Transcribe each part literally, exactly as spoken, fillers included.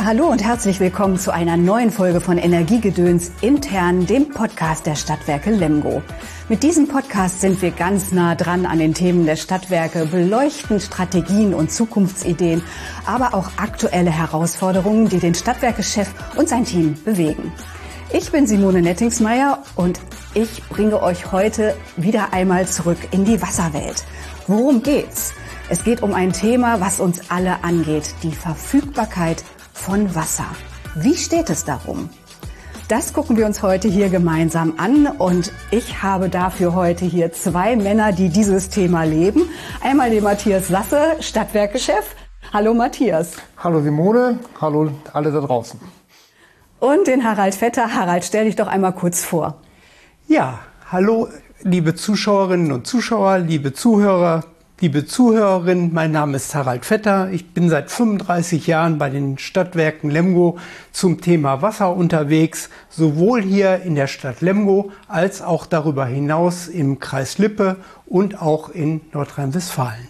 Hallo und herzlich willkommen zu einer neuen Folge von Energiegedöns intern, dem Podcast der Stadtwerke Lemgo. Mit diesem Podcast sind wir ganz nah dran an den Themen der Stadtwerke, beleuchten Strategien und Zukunftsideen, aber auch aktuelle Herausforderungen, die den Stadtwerkechef und sein Team bewegen. Ich bin Simone Nettingsmeier und ich bringe euch heute wieder einmal zurück in die Wasserwelt. Worum geht's? Es geht um ein Thema, was uns alle angeht, die Verfügbarkeit von Wasser. Wie steht es darum? Das gucken wir uns heute hier gemeinsam an und ich habe dafür heute hier zwei Männer, die dieses Thema leben. Einmal den Matthias Sasse, Stadtwerkechef. Hallo Matthias. Hallo Simone, hallo alle da draußen. Und den Harald Vetter. Harald, stell dich doch einmal kurz vor. Ja, hallo liebe Zuschauerinnen und Zuschauer, liebe Zuhörer, liebe Zuhörerinnen. Mein Name ist Harald Vetter. Ich bin seit fünfunddreißig Jahren bei den Stadtwerken Lemgo zum Thema Wasser unterwegs, sowohl hier in der Stadt Lemgo als auch darüber hinaus im Kreis Lippe und auch in Nordrhein-Westfalen.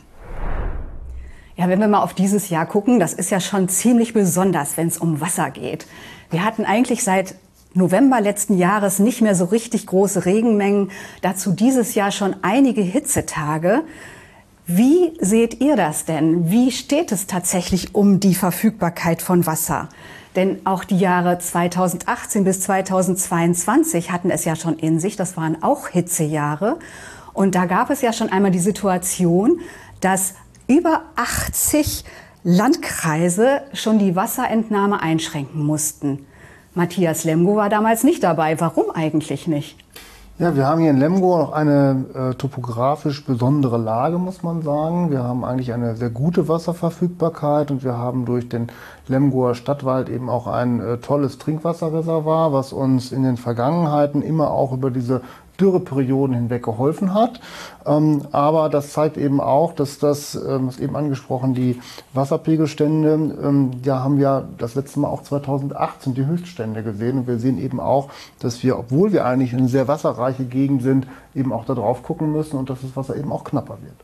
Ja, wenn wir mal auf dieses Jahr gucken, das ist ja schon ziemlich besonders, wenn es um Wasser geht. Wir hatten eigentlich seit November letzten Jahres nicht mehr so richtig große Regenmengen, dazu dieses Jahr schon einige Hitzetage. Wie seht ihr das denn? Wie steht es tatsächlich um die Verfügbarkeit von Wasser? Denn auch die Jahre zweitausendachtzehn bis zweitausendzweiundzwanzig hatten es ja schon in sich. Das waren auch Hitzejahre. Und da gab es ja schon einmal die Situation, dass über achtzig Landkreise schon die Wasserentnahme einschränken mussten. Matthias, Lemgo war damals nicht dabei. Warum eigentlich nicht? Ja, wir haben hier in Lemgo noch eine äh, topografisch besondere Lage, muss man sagen. Wir haben eigentlich eine sehr gute Wasserverfügbarkeit und wir haben durch den Lemgoer Stadtwald eben auch ein äh, tolles Trinkwasserreservoir, was uns in den Vergangenheiten immer auch über diese Dürreperioden hinweg geholfen hat. Ähm, aber das zeigt eben auch, dass das, ähm, was eben angesprochen, die Wasserpegelstände, ähm, da haben wir das letzte Mal auch zweitausendachtzehn die Höchststände gesehen. Und wir sehen eben auch, dass wir, obwohl wir eigentlich eine sehr wasserreiche Gegend sind, eben auch da drauf gucken müssen und dass das Wasser eben auch knapper wird.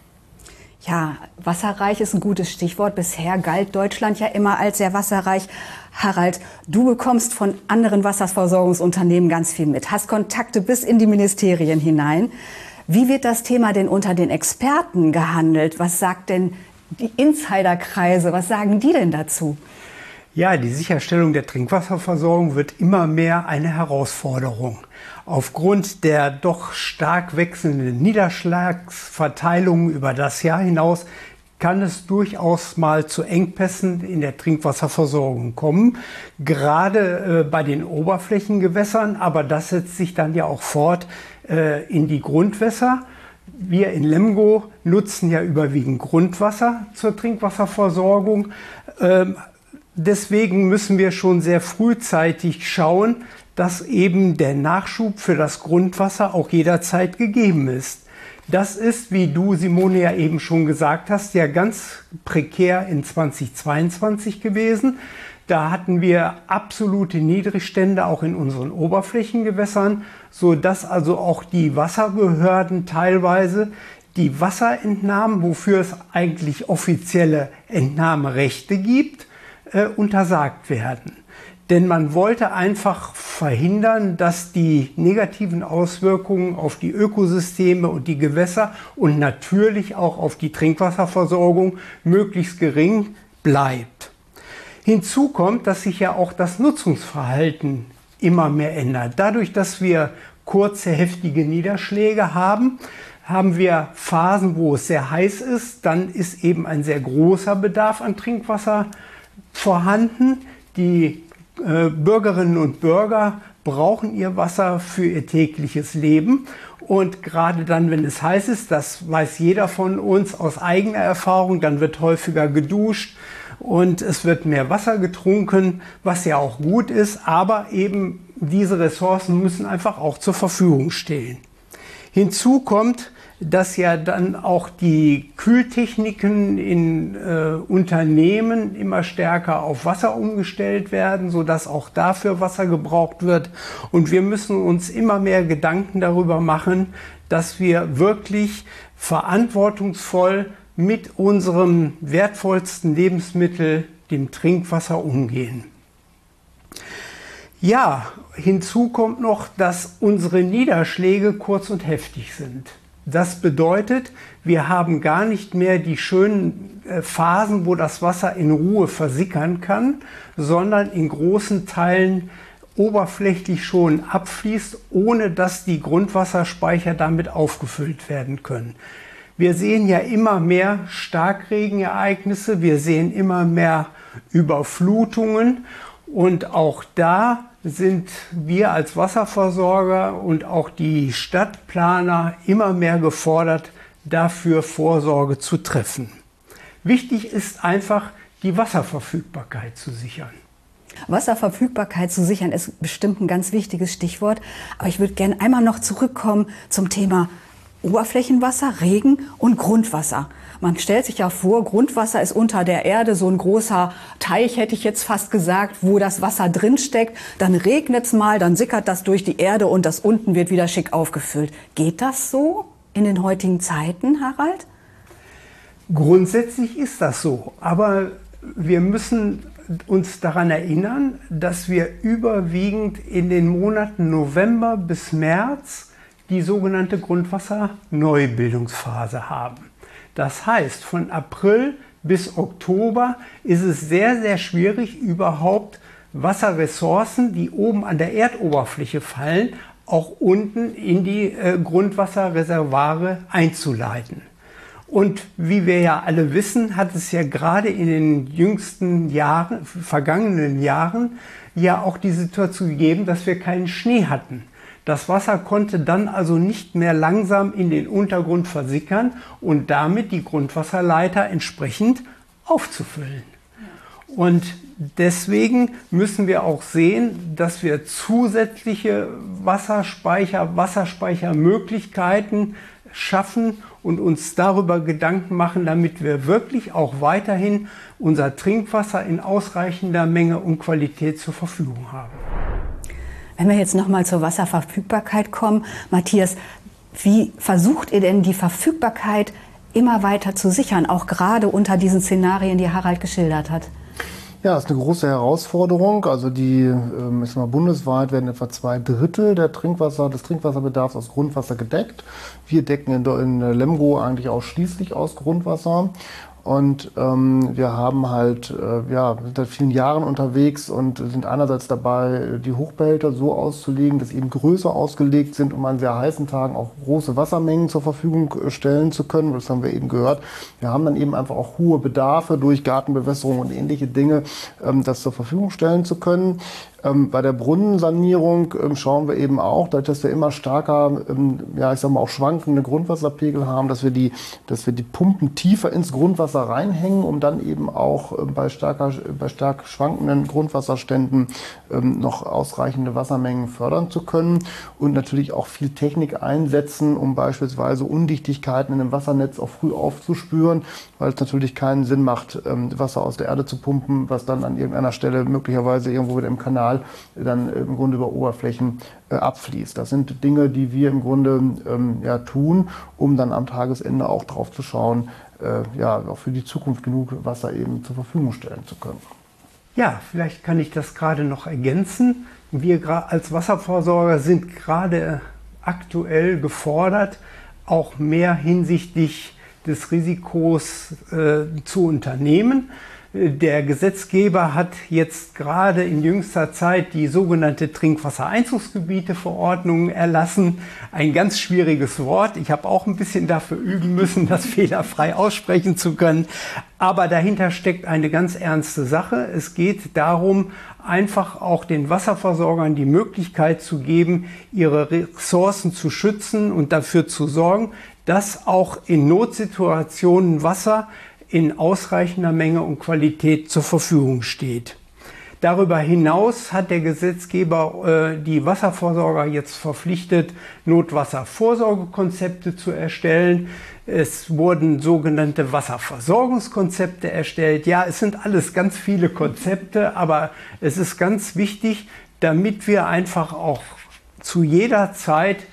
Ja, wasserreich ist ein gutes Stichwort. Bisher galt Deutschland ja immer als sehr wasserreich. Harald, du bekommst von anderen Wasserversorgungsunternehmen ganz viel mit, hast Kontakte bis in die Ministerien hinein. Wie wird das Thema denn unter den Experten gehandelt? Was sagt denn die Insiderkreise? Was sagen die denn dazu? Ja, die Sicherstellung der Trinkwasserversorgung wird immer mehr eine Herausforderung. Aufgrund der doch stark wechselnden Niederschlagsverteilung über das Jahr hinaus kann es durchaus mal zu Engpässen in der Trinkwasserversorgung kommen, gerade äh, bei den Oberflächengewässern, aber das setzt sich dann ja auch fort äh, in die Grundwässer. Wir in Lemgo nutzen ja überwiegend Grundwasser zur Trinkwasserversorgung. Ähm, deswegen müssen wir schon sehr frühzeitig schauen, dass eben der Nachschub für das Grundwasser auch jederzeit gegeben ist. Das ist, wie du, Simone, ja eben schon gesagt hast, ja ganz prekär in zweitausendzweiundzwanzig gewesen. Da hatten wir absolute Niedrigstände auch in unseren Oberflächengewässern, sodass also auch die Wasserbehörden teilweise die Wasserentnahmen, wofür es eigentlich offizielle Entnahmerechte gibt, äh, untersagt werden. Denn man wollte einfach verhindern, dass die negativen Auswirkungen auf die Ökosysteme und die Gewässer und natürlich auch auf die Trinkwasserversorgung möglichst gering bleibt. Hinzu kommt, dass sich ja auch das Nutzungsverhalten immer mehr ändert. Dadurch, dass wir kurze, heftige Niederschläge haben, haben wir Phasen, wo es sehr heiß ist. Dann ist eben ein sehr großer Bedarf an Trinkwasser vorhanden. Die äh, Bürgerinnen und Bürger brauchen ihr Wasser für ihr tägliches Leben. Und gerade dann, wenn es heiß ist, das weiß jeder von uns aus eigener Erfahrung, dann wird häufiger geduscht und es wird mehr Wasser getrunken, was ja auch gut ist. Aber eben diese Ressourcen müssen einfach auch zur Verfügung stehen. Hinzu kommt, dass ja dann auch die Kühltechniken in äh, Unternehmen immer stärker auf Wasser umgestellt werden, sodass auch dafür Wasser gebraucht wird. Und wir müssen uns immer mehr Gedanken darüber machen, dass wir wirklich verantwortungsvoll mit unserem wertvollsten Lebensmittel dem Trinkwasser umgehen. Ja, hinzu kommt noch, dass unsere Niederschläge kurz und heftig sind. Das bedeutet, wir haben gar nicht mehr die schönen Phasen, wo das Wasser in Ruhe versickern kann, sondern in großen Teilen oberflächlich schon abfließt, ohne dass die Grundwasserspeicher damit aufgefüllt werden können. Wir sehen ja immer mehr Starkregenereignisse, wir sehen immer mehr Überflutungen und auch da sind wir als Wasserversorger und auch die Stadtplaner immer mehr gefordert, dafür Vorsorge zu treffen. Wichtig ist einfach, die Wasserverfügbarkeit zu sichern. Wasserverfügbarkeit zu sichern ist bestimmt ein ganz wichtiges Stichwort. Aber ich würde gerne einmal noch zurückkommen zum Thema Oberflächenwasser, Regen und Grundwasser. Man stellt sich ja vor, Grundwasser ist unter der Erde so ein großer Teich, hätte ich jetzt fast gesagt, wo das Wasser drin steckt. Dann regnet es mal, dann sickert das durch die Erde und das unten wird wieder schick aufgefüllt. Geht das so in den heutigen Zeiten, Harald? Grundsätzlich ist das so, aber wir müssen uns daran erinnern, dass wir überwiegend in den Monaten November bis März die sogenannte Grundwasserneubildungsphase haben. Das heißt, von April bis Oktober ist es sehr, sehr schwierig, überhaupt Wasserressourcen, die oben an der Erdoberfläche fallen, auch unten in die äh, Grundwasserreservoire einzuleiten. Und wie wir ja alle wissen, hat es ja gerade in den jüngsten Jahren, vergangenen Jahren, ja auch die Situation gegeben, dass wir keinen Schnee hatten. Das Wasser konnte dann also nicht mehr langsam in den Untergrund versickern und damit die Grundwasserleiter entsprechend aufzufüllen. Und deswegen müssen wir auch sehen, dass wir zusätzliche Wasserspeicher, Wasserspeichermöglichkeiten schaffen und uns darüber Gedanken machen, damit wir wirklich auch weiterhin unser Trinkwasser in ausreichender Menge und Qualität zur Verfügung haben. Wenn wir jetzt noch mal zur Wasserverfügbarkeit kommen, Matthias, wie versucht ihr denn die Verfügbarkeit immer weiter zu sichern, auch gerade unter diesen Szenarien, die Harald geschildert hat? Ja, das ist eine große Herausforderung. Also die, ich sag mal, bundesweit werden etwa zwei Drittel der Trinkwasser, des Trinkwasserbedarfs aus Grundwasser gedeckt. Wir decken in, in Lemgo eigentlich ausschließlich aus Grundwasser. Und ähm, wir haben halt, äh, ja, sind seit vielen Jahren unterwegs und sind einerseits dabei, die Hochbehälter so auszulegen, dass sie eben größer ausgelegt sind, um an sehr heißen Tagen auch große Wassermengen zur Verfügung stellen zu können. Das haben wir eben gehört. Wir haben dann eben einfach auch hohe Bedarfe durch Gartenbewässerung und ähnliche Dinge, ähm, das zur Verfügung stellen zu können. Ähm, bei der Brunnensanierung ähm, schauen wir eben auch, dadurch, dass wir immer stärker, ähm, ja, ich sag mal, auch schwankende Grundwasserpegel haben, dass wir die, dass wir die Pumpen tiefer ins Grundwasser reinhängen, um dann eben auch äh, bei, stärker, bei stark schwankenden Grundwasserständen ähm, noch ausreichende Wassermengen fördern zu können und natürlich auch viel Technik einsetzen, um beispielsweise Undichtigkeiten in dem Wassernetz auch früh aufzuspüren, weil es natürlich keinen Sinn macht, ähm, Wasser aus der Erde zu pumpen, was dann an irgendeiner Stelle möglicherweise irgendwo wieder im Kanal dann im Grunde über Oberflächen äh, abfließt. Das sind Dinge, die wir im Grunde ähm, ja, tun, um dann am Tagesende auch drauf zu schauen, äh, ja, auch für die Zukunft genug Wasser eben zur Verfügung stellen zu können. Ja, vielleicht kann ich das gerade noch ergänzen. Wir als Wasserversorger sind gerade aktuell gefordert, auch mehr hinsichtlich des Risikos äh, zu unternehmen. Der Gesetzgeber hat jetzt gerade in jüngster Zeit die sogenannte Trinkwassereinzugsgebiete-Verordnung erlassen. Ein ganz schwieriges Wort. Ich habe auch ein bisschen dafür üben müssen, das fehlerfrei aussprechen zu können. Aber dahinter steckt eine ganz ernste Sache. Es geht darum, einfach auch den Wasserversorgern die Möglichkeit zu geben, ihre Ressourcen zu schützen und dafür zu sorgen, dass auch in Notsituationen Wasser in ausreichender Menge und Qualität zur Verfügung steht. Darüber hinaus hat der Gesetzgeber äh, die Wasserversorger jetzt verpflichtet, Notwasservorsorgekonzepte zu erstellen. Es wurden sogenannte Wasserversorgungskonzepte erstellt. Ja, es sind alles ganz viele Konzepte, aber es ist ganz wichtig, damit wir einfach auch zu jeder Zeit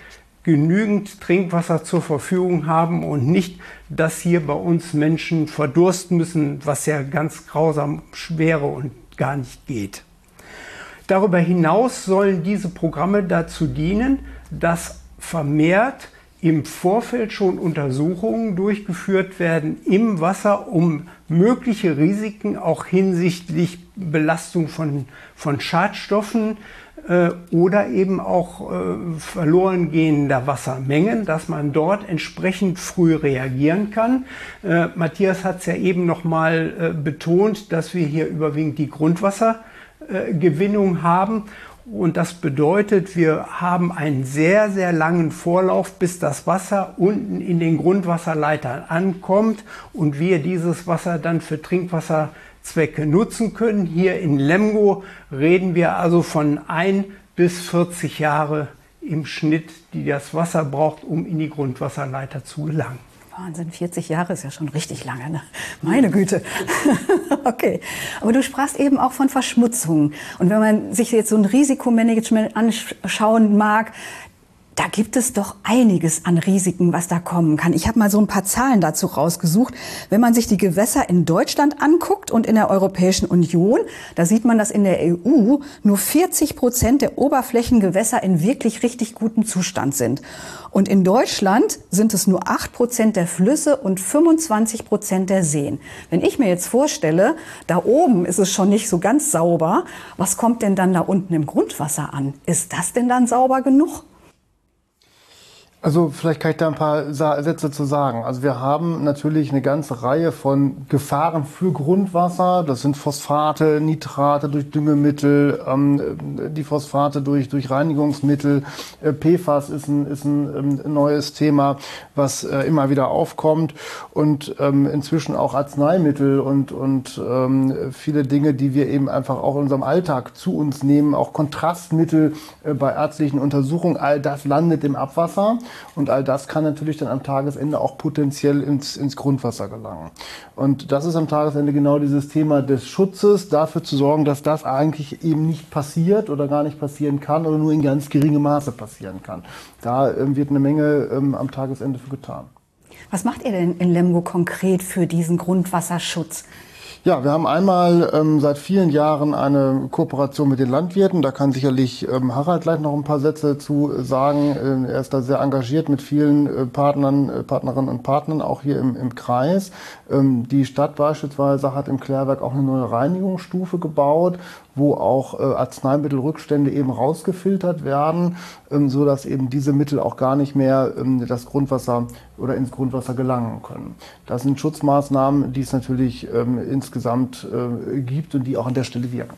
genügend Trinkwasser zur Verfügung haben und nicht, dass hier bei uns Menschen verdursten müssen, was ja ganz grausam wäre und gar nicht geht. Darüber hinaus sollen diese Programme dazu dienen, dass vermehrt im Vorfeld schon Untersuchungen durchgeführt werden im Wasser, um mögliche Risiken auch hinsichtlich Belastung von, von Schadstoffen äh, oder eben auch äh, verloren gehender Wassermengen, dass man dort entsprechend früh reagieren kann. Äh, Matthias hat es ja eben noch mal äh, betont, dass wir hier überwiegend die Grundwassergewinnung äh, haben. Und das bedeutet, wir haben einen sehr, sehr langen Vorlauf, bis das Wasser unten in den Grundwasserleitern ankommt und wir dieses Wasser dann für Trinkwasserzwecke nutzen können. Hier in Lemgo reden wir also von ein bis vierzig Jahre im Schnitt, die das Wasser braucht, um in die Grundwasserleiter zu gelangen. Wahnsinn, vierzig Jahre ist ja schon richtig lange, ne? Meine Güte. Okay, aber du sprachst eben auch von Verschmutzung. Und wenn man sich jetzt so ein Risikomanagement anschauen mag, da gibt es doch einiges an Risiken, was da kommen kann. Ich habe mal so ein paar Zahlen dazu rausgesucht. Wenn man sich die Gewässer in Deutschland anguckt und in der Europäischen Union, da sieht man, dass in der E U nur vierzig Prozent der Oberflächengewässer in wirklich richtig gutem Zustand sind. Und in Deutschland sind es nur acht Prozent der Flüsse und fünfundzwanzig Prozent der Seen. Wenn ich mir jetzt vorstelle, da oben ist es schon nicht so ganz sauber, was kommt denn dann da unten im Grundwasser an? Ist das denn dann sauber genug? Also vielleicht kann ich da ein paar Sätze zu sagen. Also wir haben natürlich eine ganze Reihe von Gefahren für Grundwasser. Das sind Phosphate, Nitrate durch Düngemittel, ähm, die Phosphate durch, durch Reinigungsmittel. Äh, P F A S ist ein, ist ein ähm, neues Thema, was äh, immer wieder aufkommt. Und ähm, inzwischen auch Arzneimittel und, und ähm, viele Dinge, die wir eben einfach auch in unserem Alltag zu uns nehmen. Auch Kontrastmittel äh, bei ärztlichen Untersuchungen. All das landet im Abwasser. Und all das kann natürlich dann am Tagesende auch potenziell ins, ins Grundwasser gelangen. Und das ist am Tagesende genau dieses Thema des Schutzes, dafür zu sorgen, dass das eigentlich eben nicht passiert oder gar nicht passieren kann oder nur in ganz geringem Maße passieren kann. Da ähm, wird eine Menge ähm, am Tagesende für getan. Was macht ihr denn in Lemgo konkret für diesen Grundwasserschutz? Ja, wir haben einmal ähm, seit vielen Jahren eine Kooperation mit den Landwirten. Da kann sicherlich ähm, Harald gleich noch ein paar Sätze zu sagen. Ähm, er ist da sehr engagiert mit vielen äh, Partnern, äh, Partnerinnen und Partnern, auch hier im, im Kreis. Ähm, die Stadt beispielsweise hat im Klärwerk auch eine neue Reinigungsstufe gebaut, wo auch äh, Arzneimittelrückstände eben rausgefiltert werden, ähm, so dass eben diese Mittel auch gar nicht mehr ähm, das Grundwasser oder ins Grundwasser gelangen können. Das sind Schutzmaßnahmen, die es natürlich ähm, insgesamt äh, gibt und die auch an der Stelle wirken.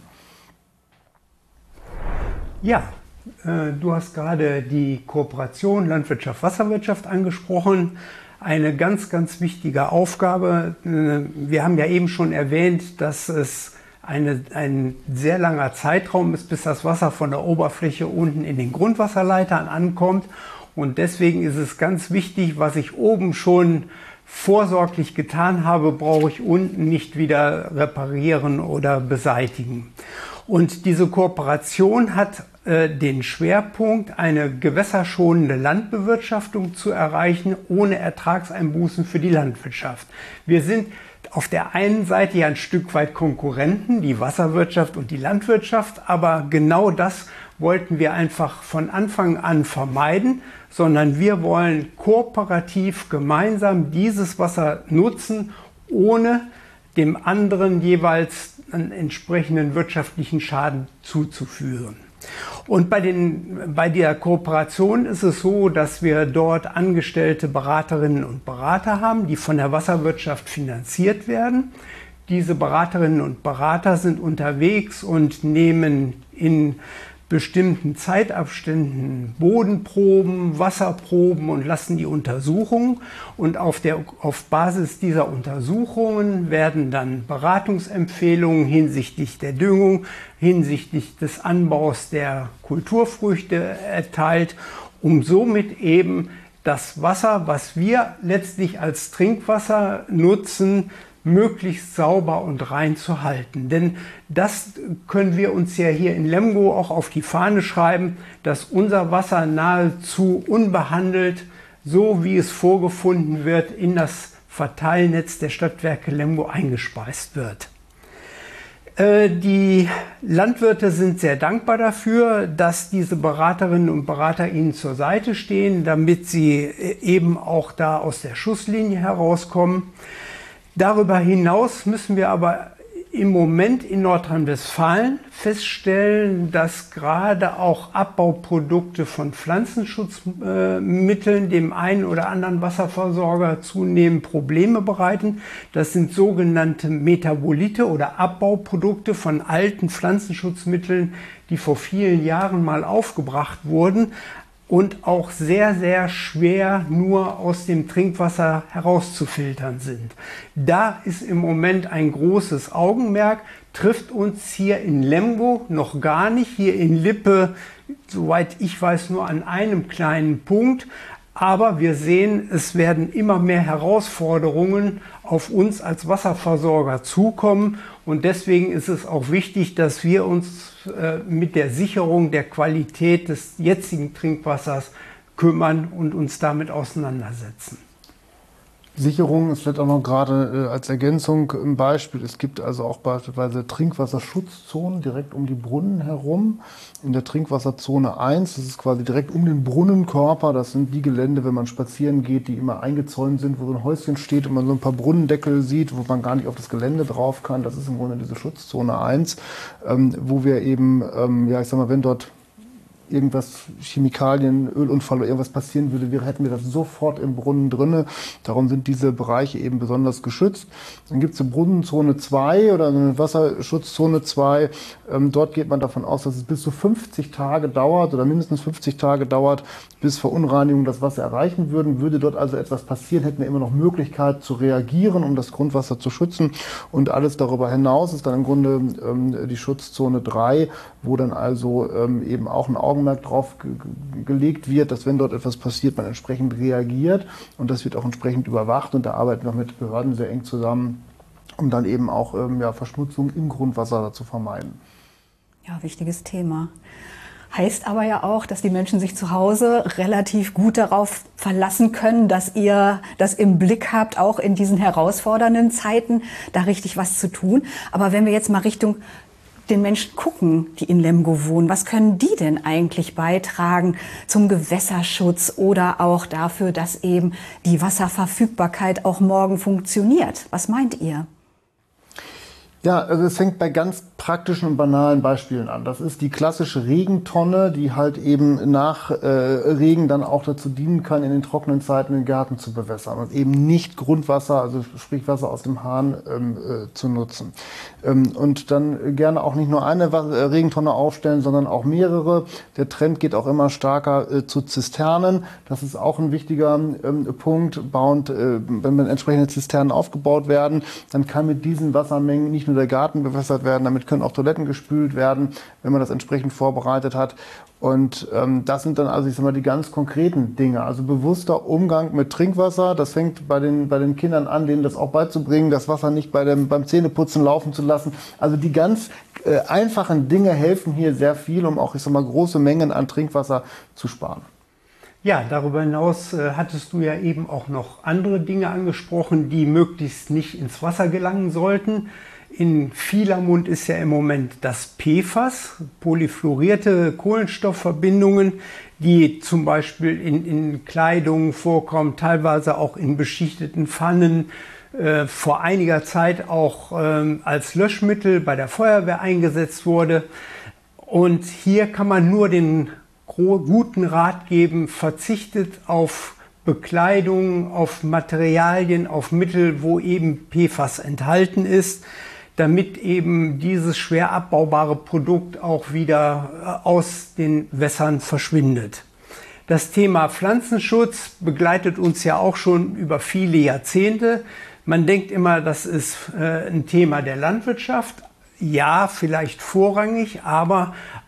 Ja, äh, du hast gerade die Kooperation Landwirtschaft-Wasserwirtschaft angesprochen. Eine ganz, ganz wichtige Aufgabe. Äh, wir haben ja eben schon erwähnt, dass es Eine, ein sehr langer Zeitraum ist, bis das Wasser von der Oberfläche unten in den Grundwasserleitern ankommt. Und deswegen ist es ganz wichtig, was ich oben schon vorsorglich getan habe, brauche ich unten nicht wieder reparieren oder beseitigen. Und diese Kooperation hat äh, den Schwerpunkt, eine gewässerschonende Landbewirtschaftung zu erreichen, ohne Ertragseinbußen für die Landwirtschaft. Wir sind auf der einen Seite ja ein Stück weit Konkurrenten, die Wasserwirtschaft und die Landwirtschaft, aber genau das wollten wir einfach von Anfang an vermeiden, sondern wir wollen kooperativ gemeinsam dieses Wasser nutzen, ohne dem anderen jeweils einen entsprechenden wirtschaftlichen Schaden zuzuführen. Und bei, den, bei der Kooperation ist es so, dass wir dort angestellte Beraterinnen und Berater haben, die von der Wasserwirtschaft finanziert werden. Diese Beraterinnen und Berater sind unterwegs und nehmen in bestimmten Zeitabständen Bodenproben, Wasserproben und lassen die Untersuchungen. Und auf, der, auf Basis dieser Untersuchungen werden dann Beratungsempfehlungen hinsichtlich der Düngung, hinsichtlich des Anbaus der Kulturfrüchte erteilt, um somit eben das Wasser, was wir letztlich als Trinkwasser nutzen, möglichst sauber und rein zu halten. Denn das können wir uns ja hier in Lemgo auch auf die Fahne schreiben, dass unser Wasser nahezu unbehandelt, so wie es vorgefunden wird, in das Verteilnetz der Stadtwerke Lemgo eingespeist wird. Die Landwirte sind sehr dankbar dafür, dass diese Beraterinnen und Berater ihnen zur Seite stehen, damit sie eben auch da aus der Schusslinie herauskommen. Darüber hinaus müssen wir aber im Moment in Nordrhein-Westfalen feststellen, dass gerade auch Abbauprodukte von Pflanzenschutzmitteln dem einen oder anderen Wasserversorger zunehmend Probleme bereiten. Das sind sogenannte Metabolite oder Abbauprodukte von alten Pflanzenschutzmitteln, die vor vielen Jahren mal aufgebracht wurden und auch sehr, sehr schwer nur aus dem Trinkwasser herauszufiltern sind. Da ist im Moment ein großes Augenmerk, trifft uns hier in Lemgo noch gar nicht, hier in Lippe, soweit ich weiß, nur an einem kleinen Punkt. Aber wir sehen, es werden immer mehr Herausforderungen auf uns als Wasserversorger zukommen. Und deswegen ist es auch wichtig, dass wir uns äh, mit der Sicherung der Qualität des jetzigen Trinkwassers kümmern und uns damit auseinandersetzen. Sicherung ist vielleicht auch noch gerade äh, als Ergänzung ein Beispiel. Es gibt also auch beispielsweise Trinkwasserschutzzonen direkt um die Brunnen herum. In der Trinkwasserzone eins, das ist quasi direkt um den Brunnenkörper. Das sind die Gelände, wenn man spazieren geht, die immer eingezäunt sind, wo so ein Häuschen steht und man so ein paar Brunnendeckel sieht, wo man gar nicht auf das Gelände drauf kann. Das ist im Grunde diese Schutzzone eins, ähm, wo wir eben, ähm, ja ich sag mal, wenn dort irgendwas, Chemikalien, Ölunfall oder irgendwas passieren würde, wir, hätten wir das sofort im Brunnen drinne. Darum sind diese Bereiche eben besonders geschützt. Dann gibt es eine Brunnenzone zwei oder eine Wasserschutzzone zwei. Ähm, dort geht man davon aus, dass es bis zu fünfzig Tage dauert oder mindestens fünfzig Tage dauert, bis Verunreinigungen das Wasser erreichen würden. Würde dort also etwas passieren, hätten wir immer noch Möglichkeit zu reagieren, um das Grundwasser zu schützen. Und alles darüber hinaus ist dann im Grunde ähm, die Schutzzone drei, wo dann also ähm, eben auch ein Augenmerk drauf ge gelegt wird, dass wenn dort etwas passiert, man entsprechend reagiert, und das wird auch entsprechend überwacht, und da arbeiten wir mit Behörden sehr eng zusammen, um dann eben auch ähm, ja, Verschmutzung im Grundwasser zu vermeiden. Ja, wichtiges Thema. Heißt aber ja auch, dass die Menschen sich zu Hause relativ gut darauf verlassen können, dass ihr das im Blick habt, auch in diesen herausfordernden Zeiten, da richtig was zu tun. Aber wenn wir jetzt mal Richtung den Menschen gucken, die in Lemgo wohnen, was können die denn eigentlich beitragen zum Gewässerschutz oder auch dafür, dass eben die Wasserverfügbarkeit auch morgen funktioniert? Was meint ihr? Ja, also es fängt bei ganz praktischen und banalen Beispielen an. Das ist die klassische Regentonne, die halt eben nach äh, Regen dann auch dazu dienen kann, in den trockenen Zeiten den Garten zu bewässern und eben nicht Grundwasser, also sprich Wasser aus dem Hahn, ähm, äh, zu nutzen. Ähm, und dann gerne auch nicht nur eine äh, Regentonne aufstellen, sondern auch mehrere. Der Trend geht auch immer stärker äh, zu Zisternen. Das ist auch ein wichtiger ähm, Punkt. Bauend, äh, wenn entsprechende Zisternen aufgebaut werden, dann kann mit diesen Wassermengen nicht nur der Garten bewässert werden, damit können auch Toiletten gespült werden, wenn man das entsprechend vorbereitet hat. Und ähm, das sind dann also, ich sag mal, die ganz konkreten Dinge. Also bewusster Umgang mit Trinkwasser. Das fängt bei den, bei den Kindern an, denen das auch beizubringen, das Wasser nicht bei dem, beim Zähneputzen laufen zu lassen. Also die ganz äh, einfachen Dinge helfen hier sehr viel, um auch, ich sag mal, große Mengen an Trinkwasser zu sparen. Ja, darüber hinaus äh, hattest du ja eben auch noch andere Dinge angesprochen, die möglichst nicht ins Wasser gelangen sollten. In vieler Mund ist ja im Moment das P F A S, polyfluorierte Kohlenstoffverbindungen, die zum Beispiel in, in Kleidung vorkommen, teilweise auch in beschichteten Pfannen, äh, vor einiger Zeit auch ähm, als Löschmittel bei der Feuerwehr eingesetzt wurde. Und hier kann man nur den guten Rat geben, verzichtet auf Bekleidung, auf Materialien, auf Mittel, wo eben P F A S enthalten ist, damit eben dieses schwer abbaubare Produkt auch wieder aus den Wässern verschwindet. Das Thema Pflanzenschutz begleitet uns ja auch schon über viele Jahrzehnte. Man denkt immer, das ist äh, ein Thema der Landwirtschaft. Ja, vielleicht vorrangig, aber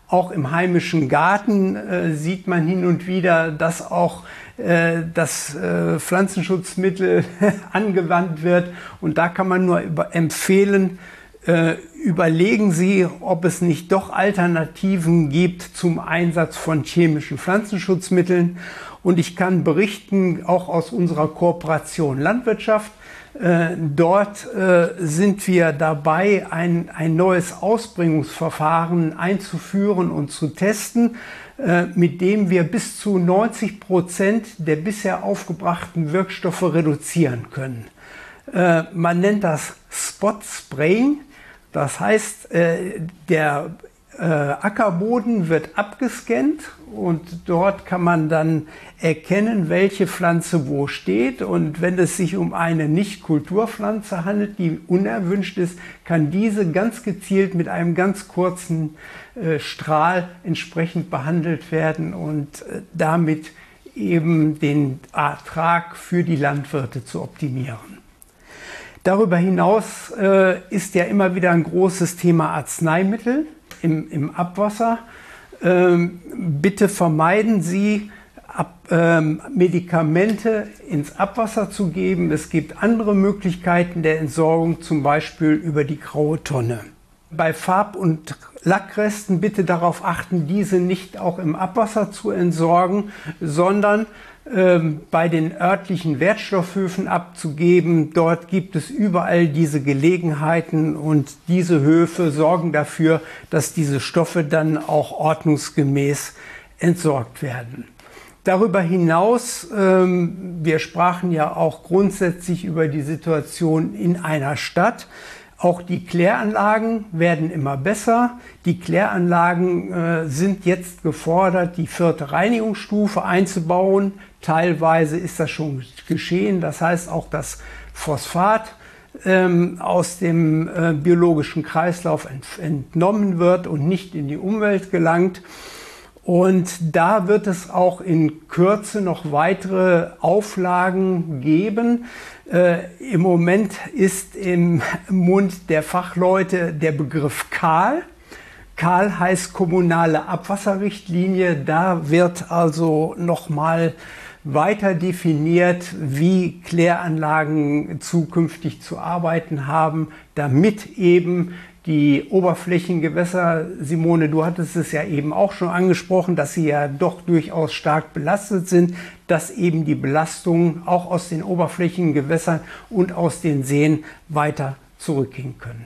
Auch im heimischen Garten äh, sieht man hin und wieder, dass auch äh, das äh, Pflanzenschutzmittel angewandt wird. Und da kann man nur über empfehlen, äh, überlegen Sie, ob es nicht doch Alternativen gibt zum Einsatz von chemischen Pflanzenschutzmitteln. Und ich kann berichten, auch aus unserer Kooperation Landwirtschaft, Äh, dort äh, sind wir dabei, ein, ein neues Ausbringungsverfahren einzuführen und zu testen, äh, mit dem wir bis zu neunzig Prozent der bisher aufgebrachten Wirkstoffe reduzieren können. Äh, man nennt das Spot Spraying. Das heißt, äh, der äh, Ackerboden wird abgescannt und dort kann man dann erkennen, welche Pflanze wo steht. Und wenn es sich um eine Nicht-Kulturpflanze handelt, die unerwünscht ist, kann diese ganz gezielt mit einem ganz kurzen äh, Strahl entsprechend behandelt werden und äh, damit eben den Ertrag für die Landwirte zu optimieren. Darüber hinaus äh, ist ja immer wieder ein großes Thema Arzneimittel im, im Abwasser. Ähm, bitte vermeiden Sie, Ab, ähm, Medikamente ins Abwasser zu geben. Es gibt andere Möglichkeiten der Entsorgung, zum Beispiel über die graue Tonne. Bei Farb- und Lackresten bitte darauf achten, diese nicht auch im Abwasser zu entsorgen, sondern ähm, bei den örtlichen Wertstoffhöfen abzugeben. Dort gibt es überall diese Gelegenheiten und diese Höfe sorgen dafür, dass diese Stoffe dann auch ordnungsgemäß entsorgt werden. Darüber hinaus, ähm, wir sprachen ja auch grundsätzlich über die Situation in einer Stadt. Auch die Kläranlagen werden immer besser. Die Kläranlagen äh, sind jetzt gefordert, die vierte Reinigungsstufe einzubauen. Teilweise ist das schon geschehen. Das heißt, auch das Phosphat ähm, aus dem äh, biologischen Kreislauf ent entnommen wird und nicht in die Umwelt gelangt. Und da wird es auch in Kürze noch weitere Auflagen geben. Äh, Im Moment ist im Mund der Fachleute der Begriff Kahl. Kahl heißt kommunale Abwasserrichtlinie. Da wird also nochmal weiter definiert, wie Kläranlagen zukünftig zu arbeiten haben, damit eben die Oberflächengewässer, Simone, du hattest es ja eben auch schon angesprochen, dass sie ja doch durchaus stark belastet sind, dass eben die Belastungen auch aus den Oberflächengewässern und aus den Seen weiter zurückgehen können.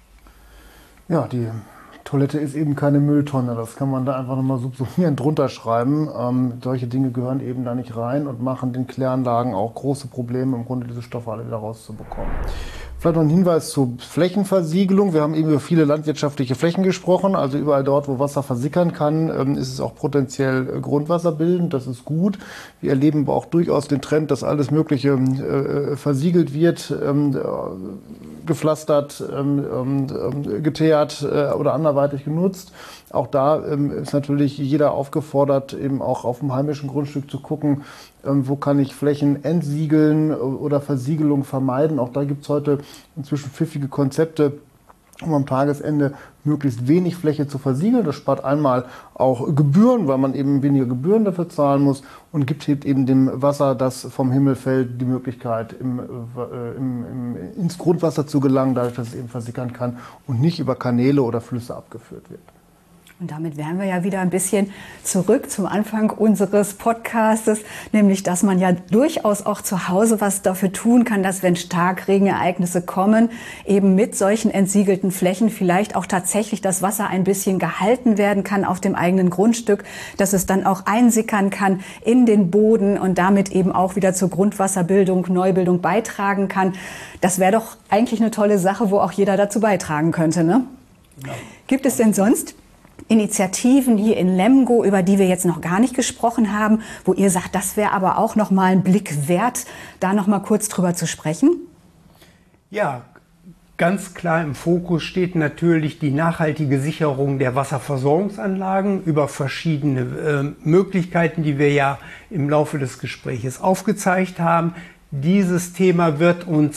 Ja, die Toilette ist eben keine Mülltonne, das kann man da einfach nochmal subsumierend drunter schreiben. Ähm, solche Dinge gehören eben da nicht rein und machen den Kläranlagen auch große Probleme, im Grunde diese Stoffe alle wieder rauszubekommen. Vielleicht noch ein Hinweis zur Flächenversiegelung. Wir haben eben über viele landwirtschaftliche Flächen gesprochen. Also überall dort, wo Wasser versickern kann, ist es auch potenziell grundwasserbildend. Das ist gut. Wir erleben aber auch durchaus den Trend, dass alles Mögliche äh, versiegelt wird, ähm, gepflastert, ähm, ähm, geteert äh, oder anderweitig genutzt. Auch da ähm, ist natürlich jeder aufgefordert, eben auch auf dem heimischen Grundstück zu gucken, ähm, wo kann ich Flächen entsiegeln oder Versiegelung vermeiden. Auch da gibt es heute inzwischen pfiffige Konzepte, um am Tagesende möglichst wenig Fläche zu versiegeln. Das spart einmal auch Gebühren, weil man eben weniger Gebühren dafür zahlen muss und gibt eben dem Wasser, das vom Himmel fällt, die Möglichkeit, im, äh, im, im, ins Grundwasser zu gelangen, dadurch, dass es eben versickern kann und nicht über Kanäle oder Flüsse abgeführt wird. Und damit wären wir ja wieder ein bisschen zurück zum Anfang unseres Podcastes, nämlich, dass man ja durchaus auch zu Hause was dafür tun kann, dass, wenn Starkregenereignisse kommen, eben mit solchen entsiegelten Flächen vielleicht auch tatsächlich das Wasser ein bisschen gehalten werden kann auf dem eigenen Grundstück, dass es dann auch einsickern kann in den Boden und damit eben auch wieder zur Grundwasserbildung, Neubildung beitragen kann. Das wäre doch eigentlich eine tolle Sache, wo auch jeder dazu beitragen könnte, ne? Ja. Gibt es denn sonst Initiativen hier in Lemgo, über die wir jetzt noch gar nicht gesprochen haben, wo ihr sagt, das wäre aber auch noch mal ein Blick wert, da noch mal kurz drüber zu sprechen? Ja, ganz klar im Fokus steht natürlich die nachhaltige Sicherung der Wasserversorgungsanlagen über verschiedene äh, Möglichkeiten, die wir ja im Laufe des Gespräches aufgezeigt haben. Dieses Thema wird uns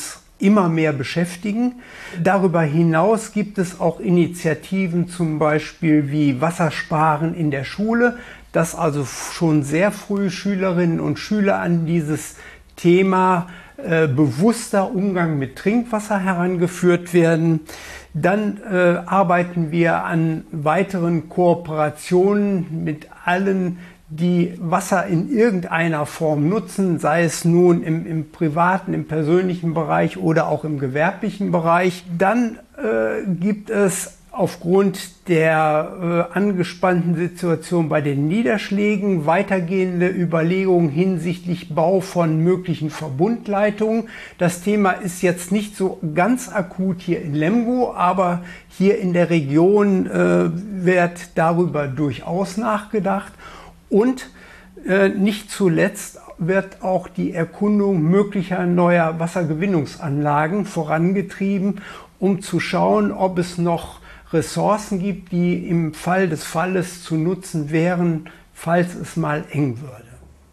immer mehr beschäftigen. Darüber hinaus gibt es auch Initiativen, zum Beispiel wie Wassersparen in der Schule, dass also schon sehr früh Schülerinnen und Schüler an dieses Thema äh, bewusster Umgang mit Trinkwasser herangeführt werden. Dann äh, arbeiten wir an weiteren Kooperationen mit allen, die Wasser in irgendeiner Form nutzen, sei es nun im, im privaten, im persönlichen Bereich oder auch im gewerblichen Bereich. Dann äh, gibt es aufgrund der äh, angespannten Situation bei den Niederschlägen weitergehende Überlegungen hinsichtlich Bau von möglichen Verbundleitungen. Das Thema ist jetzt nicht so ganz akut hier in Lemgo, aber hier in der Region äh, wird darüber durchaus nachgedacht. Und äh, nicht zuletzt wird auch die Erkundung möglicher neuer Wassergewinnungsanlagen vorangetrieben, um zu schauen, ob es noch Ressourcen gibt, die im Fall des Falles zu nutzen wären, falls es mal eng würde.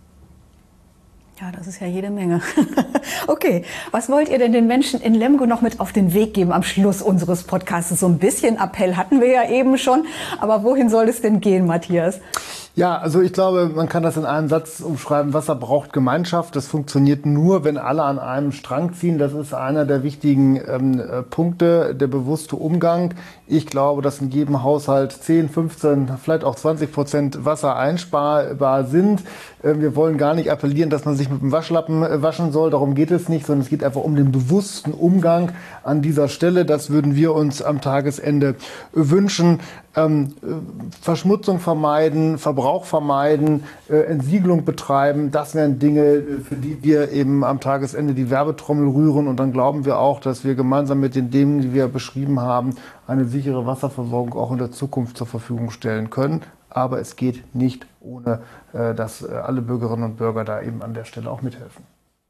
Ja, das ist ja jede Menge. Okay, was wollt ihr denn den Menschen in Lemgo noch mit auf den Weg geben am Schluss unseres Podcasts? So ein bisschen Appell hatten wir ja eben schon, aber wohin soll es denn gehen, Matthias? Ja, also ich glaube, man kann das in einem Satz umschreiben. Wasser braucht Gemeinschaft. Das funktioniert nur, wenn alle an einem Strang ziehen. Das ist einer der wichtigen ähm, Punkte, der bewusste Umgang. Ich glaube, dass in jedem Haushalt zehn, fünfzehn, vielleicht auch zwanzig Prozent Wasser einsparbar sind. Äh, wir wollen gar nicht appellieren, dass man sich mit dem Waschlappen äh, waschen soll. Darum geht es nicht, sondern es geht einfach um den bewussten Umgang an dieser Stelle. Das würden wir uns am Tagesende wünschen. Ähm, Verschmutzung vermeiden, Verbrauch vermeiden, äh, Entsiegelung betreiben, das wären Dinge, für die wir eben am Tagesende die Werbetrommel rühren. Und dann glauben wir auch, dass wir gemeinsam mit den Themen, die wir beschrieben haben, eine sichere Wasserversorgung auch in der Zukunft zur Verfügung stellen können. Aber es geht nicht ohne, äh, dass äh, alle Bürgerinnen und Bürger da eben an der Stelle auch mithelfen.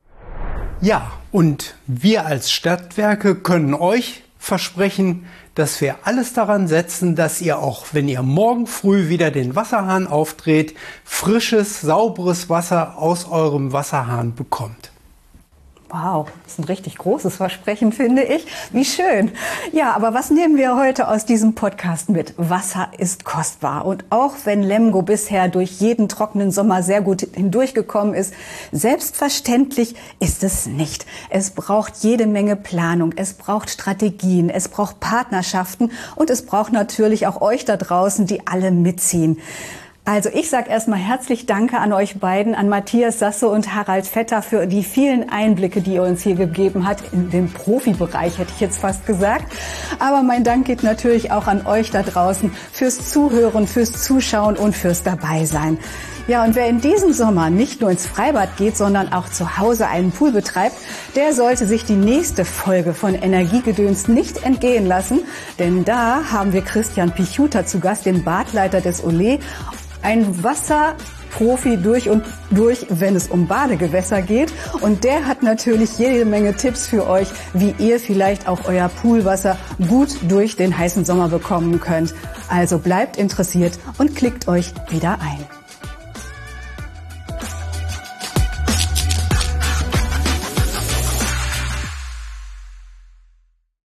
Ja, und wir als Stadtwerke können euch versprechen, dass wir alles daran setzen, dass ihr auch, wenn ihr morgen früh wieder den Wasserhahn aufdreht, frisches, sauberes Wasser aus eurem Wasserhahn bekommt. Wow, das ist ein richtig großes Versprechen, finde ich. Wie schön. Ja, aber was nehmen wir heute aus diesem Podcast mit? Wasser ist kostbar. Und auch wenn Lemgo bisher durch jeden trockenen Sommer sehr gut hindurchgekommen ist, selbstverständlich ist es nicht. Es braucht jede Menge Planung, es braucht Strategien, es braucht Partnerschaften und es braucht natürlich auch euch da draußen, die alle mitziehen. Also ich sage erstmal herzlich Danke an euch beiden, an Matthias Sasse und Harald Vetter für die vielen Einblicke, die ihr uns hier gegeben habt, in den Profibereich, hätte ich jetzt fast gesagt. Aber mein Dank geht natürlich auch an euch da draußen fürs Zuhören, fürs Zuschauen und fürs Dabeisein. Ja, und wer in diesem Sommer nicht nur ins Freibad geht, sondern auch zu Hause einen Pool betreibt, der sollte sich die nächste Folge von Energiegedöns nicht entgehen lassen. Denn da haben wir Christian Pichuta zu Gast, den Badleiter des Olé. Ein Wasserprofi durch und durch, wenn es um Badegewässer geht. Und der hat natürlich jede Menge Tipps für euch, wie ihr vielleicht auch euer Poolwasser gut durch den heißen Sommer bekommen könnt. Also bleibt interessiert und klickt euch wieder ein.